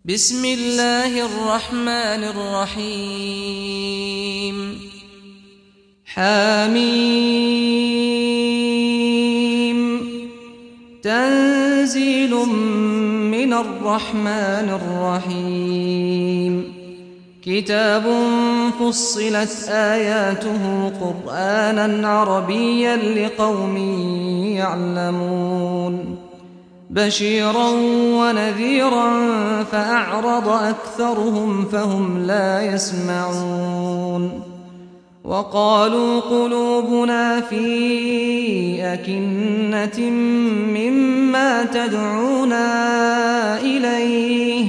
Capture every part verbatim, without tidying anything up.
بسم الله الرحمن الرحيم حميم تنزيل من الرحمن الرحيم كتاب فصلت آياته قرآنا عربيا لقوم يعلمون بشيرا ونذيرا فأعرض أكثرهم فهم لا يسمعون وقالوا قلوبنا في أكنة مما تدعونا إليه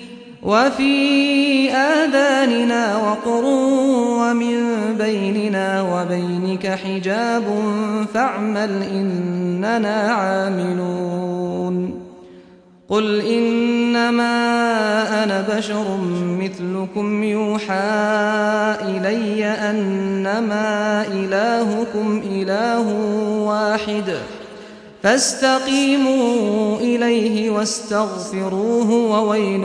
وفي آذاننا وقر ومن بيننا وبينك حجاب فاعمل إننا عاملون قل إنما أنا بشر مثلكم يوحى إلي أنما إلهكم إله واحد فاستقيموا إليه واستغفروه وويل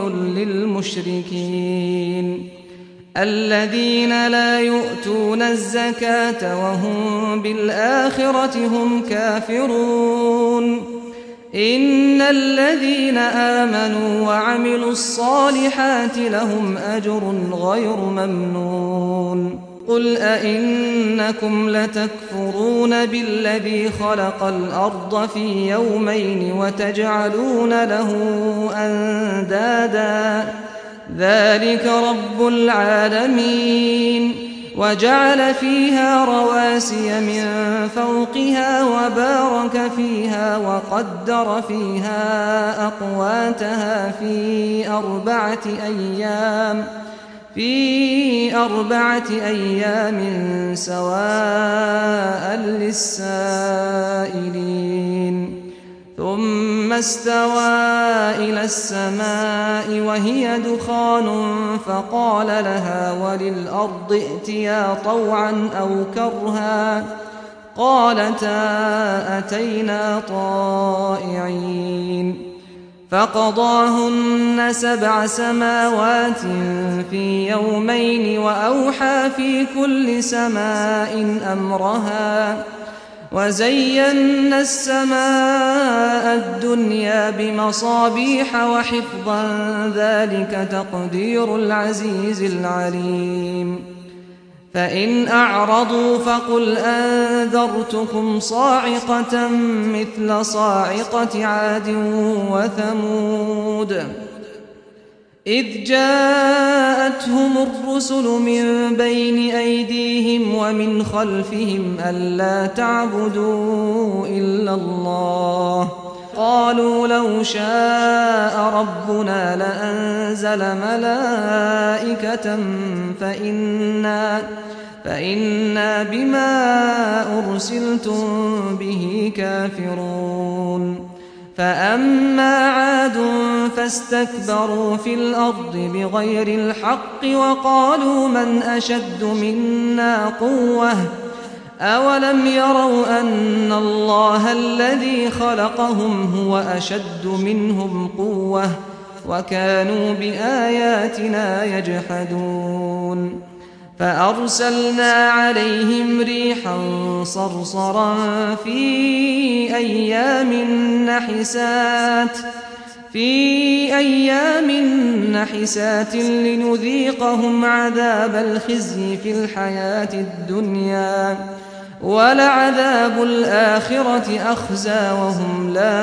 للمشركين الذين لا يؤتون الزكاة وهم بالآخرة هم كافرون إن الذين آمنوا وعملوا الصالحات لهم أجر غير ممنون قل أئنكم لتكفرون بالذي خلق الأرض في يومين وتجعلون له أندادا ذلك رب العالمين وجعل فيها رواسي من فوقها وبارك فيها وقدر فيها أقواتها في أربعة أيام في أربعة أيام سواء للسائلين ثم استوى إلى السماء وهي دخان فقال لها وللأرض ائتيا طوعا أو كرها قالتا أتينا طائعين فقضاهن سبع سماوات في يومين وأوحى في كل سماء أمرها وزينا السماء الدنيا بمصابيح وحفظا ذلك تقدير العزيز العليم فإن أعرضوا فقل أنذرتكم صاعقة مثل صاعقة عاد وثمود إذ جاءتهم الرسل من بين أيديهم ومن خلفهم ألا تعبدوا إلا الله قالوا لو شاء ربنا لأنزل ملائكة فإنا, فإنا بما أرسلتم به كافرون فأما عاد فاستكبروا في الأرض بغير الحق وقالوا من أشد منا قوة أولم يروا أن الله الذي خلقهم هو أشد منهم قوة وكانوا بآياتنا يجحدون فأرسلنا عليهم ريحا صرصرا في أيام نحسات في أيام نحسات لنذيقهم عذاب الخزي في الحياة الدنيا ولعذاب الآخرة أخزى وهم لا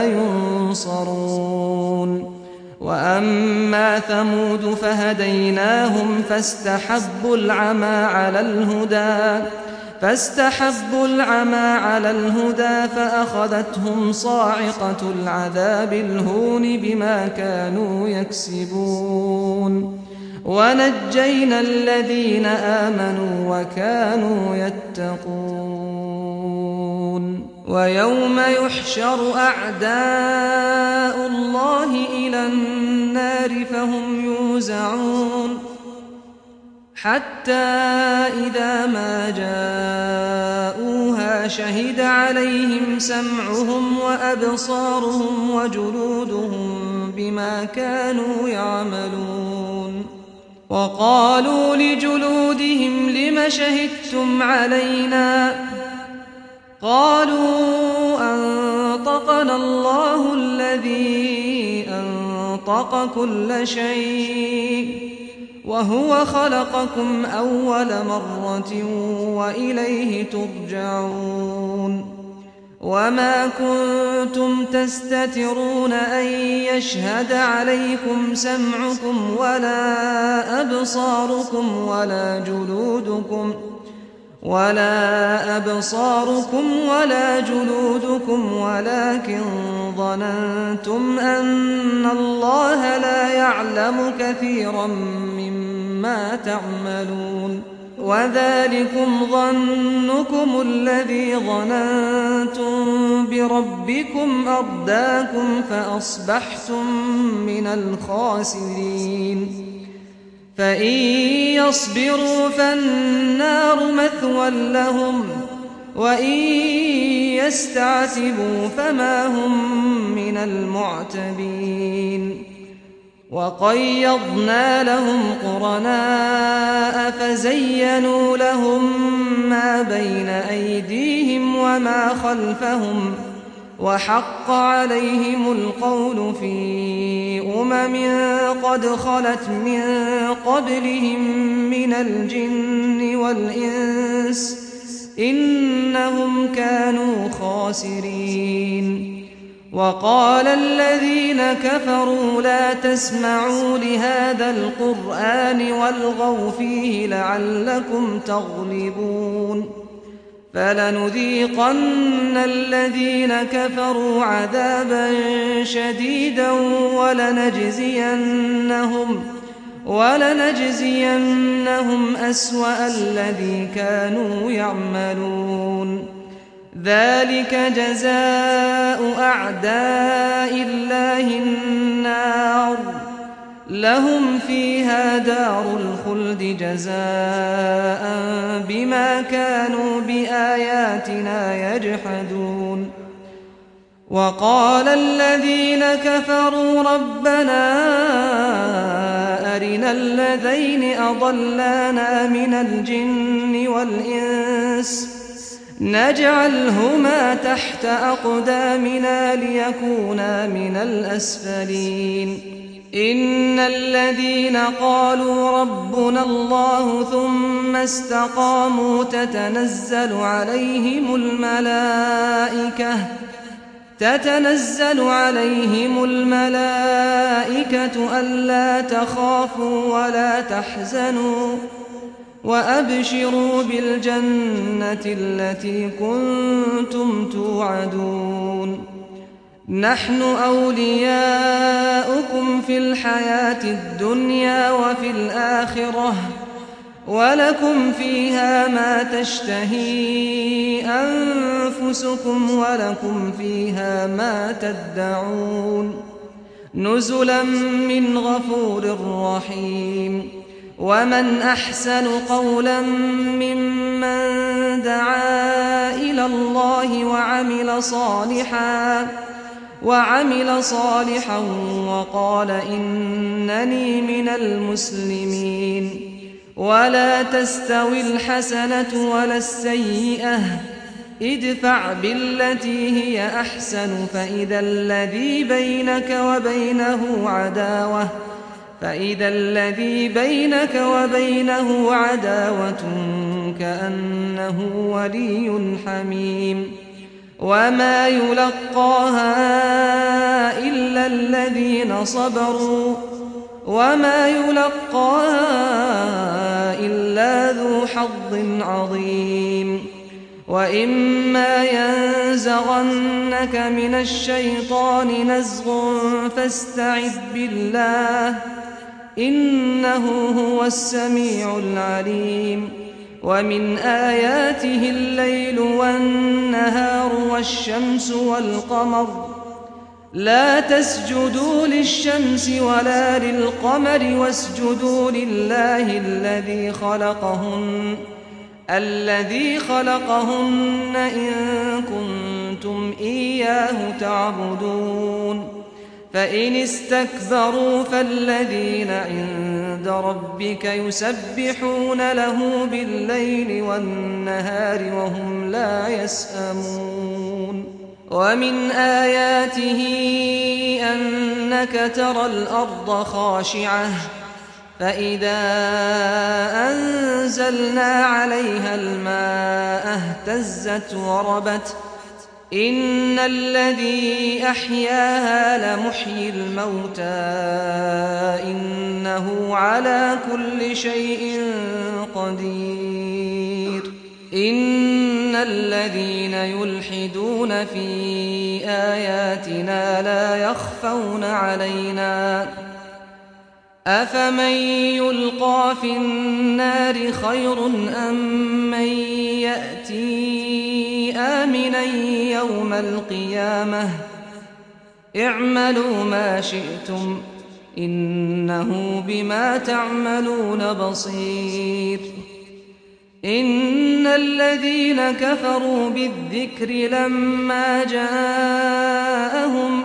ينصرون وأما ثمود فهديناهم فاستحبوا العمى على الهدى فاستحبوا العمى على الهدى فأخذتهم صاعقة العذاب الهون بما كانوا يكسبون ونجينا الذين آمنوا وكانوا يتقون ويوم يحشر أعداء الله إلى النار فهم يوزعون حتى إذا ما جاءوها شهد عليهم سمعهم وأبصارهم وجلودهم بما كانوا يعملون. وقالوا لجلودهم لم شهدتم علينا؟ قالوا أنطقنا الله الذي أنطق كل شيء وهو خلقكم أول مرة وإليه ترجعون. وما كنتم تستترون أن يشهد عليكم سمعكم ولا أبصاركم ولا جلودكم ولا أبصاركم ولا جلودكم ولكن ظننتم أن الله لا يعلم كثيرا مما تعملون. وذلكم ظنكم الذي ظننتم بربكم أرداكم فأصبحتم من الخاسرين. فإن يصبروا فالنار مثوى لهم وإن يستعتبوا فما هم من المعتبين. وقيضنا لهم قرناء فزينوا لهم ما بين أيديهم وما خلفهم وحق عليهم القول في أمم قد خلت من قبلهم من الجن والإنس إنهم كانوا خاسرين. وقال الذين كفروا لا تسمعوا لهذا القرآن والغوا فيه لعلكم تغلبون. فلنذيقن الذين كفروا عذابا شديدا ولنجزينهم ولنجزينهم أسوأ الذي كانوا يعملون. ذلك جزاء أعداء الله النار لهم فيها دار الخلد جزاء بما كانوا بآياتنا يجحدون. وقال الذين كفروا ربنا أرنا الذين أضلانا من الجن والإنس نجعلهما تحت أقدامنا ليكونا من الأسفلين. إن الذين قالوا ربنا الله ثم استقاموا تتنزل عليهم الملائكة تتنزل عليهم الملائكة ألا تخافوا ولا تحزنوا وأبشروا بالجنة التي كنتم توعدون. نحن أولياؤكم في الحياة الدنيا وفي الآخرة ولكم فيها ما تشتهي أنفسكم ولكم فيها ما تدعون نزلا من غفور رحيم. ومن أحسن قولا ممن دعا إلى الله وعمل صالحا وعمل صالحا وقال إنني من المسلمين. ولا تستوي الحسنة ولا السيئة ادفع بالتي هي أحسن فإذا الذي بينك وبينه عداوة فإذا الذي بينك وبينه عداوة كأنه ولي حميم. وما يلقاها إلا الذين صبروا وما يلقاها إلا ذو حظ عظيم. وإما ينزغنك من الشيطان نزغ فاستعذ بالله إنه هو السميع العليم. ومن آياته الليل والنهار والشمس والقمر لا تسجدوا للشمس ولا للقمر واسجدوا لله الذي خلقهن الذي خلقهن إن كنتم إياه تعبدون. فإن استكبروا فالذين عند ربك يسبحون له بالليل والنهار وهم لا يسأمون ومن آياته أنك ترى الأرض خاشعة فإذا أنزلنا عليها الماء اهتزت وربت إن الذي أحياها لمحيي الموتى إنه على كل شيء قدير إن الذين يلحدون في آياتنا لا يخفون علينا أفمن يلقى في النار خير أم من يأتي آمنا يوم القيامة اعملوا ما شئتم إنه بما تعملون بصير إن الذين كفروا بالذكر لما جاءهم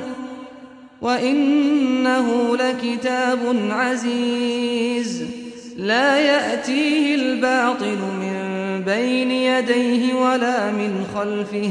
وإنه لكتاب عزيز لا يأتيه الباطل من بين يديه ولا من خلفه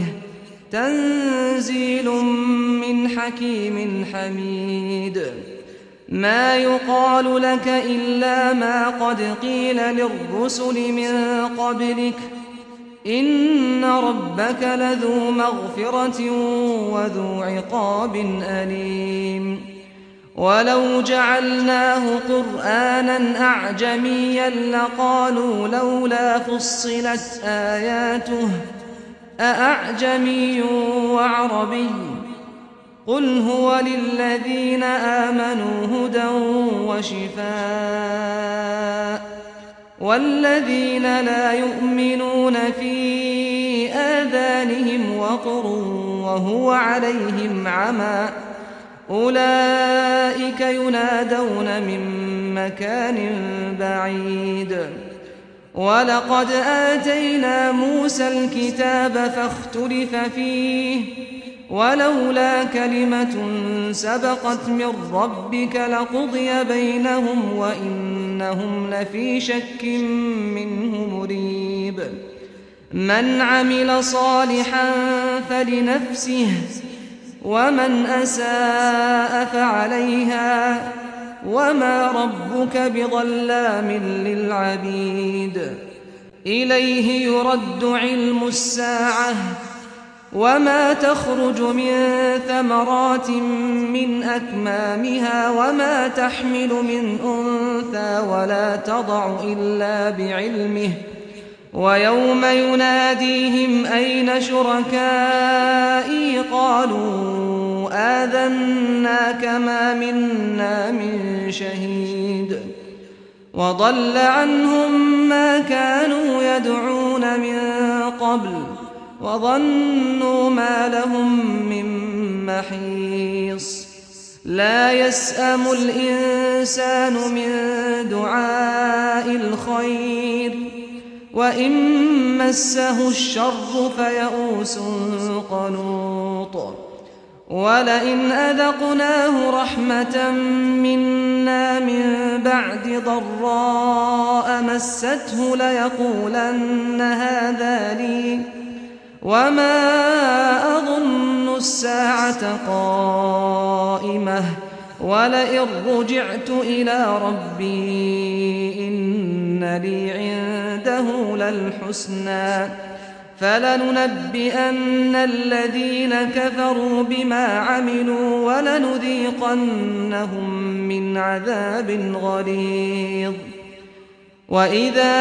تنزيل من حكيم حميد ما يقال لك إلا ما قد قيل للرسل من قبلك إن ربك لذو مغفرة وذو عقاب أليم ولو جعلناه قرآنا أعجميا لقالوا لولا فصلت آياته أأعجمي وعربي قل هو للذين آمنوا هدى وشفاء والذين لا يؤمنون في آذانهم وقر وهو عليهم عمى أولئك ينادون من مكان بعيد ولقد آتينا موسى الكتاب فاختلف فيه ولولا كلمة سبقت من ربك لقضي بينهم وإنهم لفي شك منه مريب من عمل صالحا فلنفسه ومن أساء فعليها وما ربك بظلام للعبيد إليه يرد علم الساعة وما تخرج من ثمرات من أكمامها وما تحمل من أنثى ولا تضع إلا بعلمه ويوم يناديهم أين شركائي قالوا آذناك ما منا من شهيد وضل عنهم ما كانوا يدعون من قبل وظنوا ما لهم من محيص لا يسأم الإنسان من دعاء الخير وإن مسه الشر فيئوس قنوط ولئن أذقناه رحمة منا من بعد ضراء مسته ليقولن هذا لي وما أظن الساعة قائمة ولئن رجعت إلى ربي إن لي عنده للحسنى فلننبئن الذين كفروا بما عملوا ولنذيقنهم من عذاب غليظ وإذا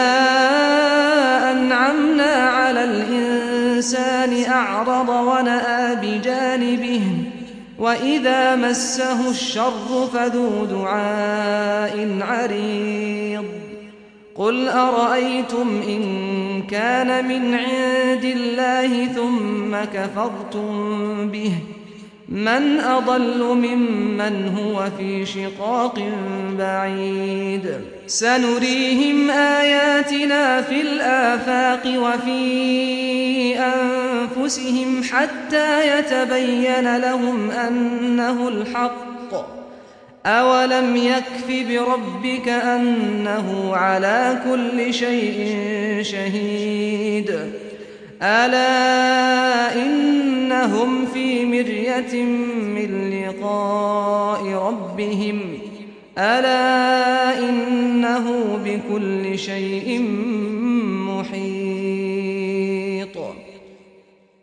أنعمنا على الإنسان أعرض ونأى بجانبه وإذا مسه الشر فذو دعاء عريض قل أرأيتم إن كان من عند الله ثم كفرتم به من أضل ممن هو في شقاق بعيد سنريهم آياتنا في الآفاق وفي أنفسهم حتى يتبين لهم أنه الحق أولم يكف بربك أنه على كل شيء شهيد ألا إنهم في مرية من لقاء ربهم ألا إنه بكل شيء محيط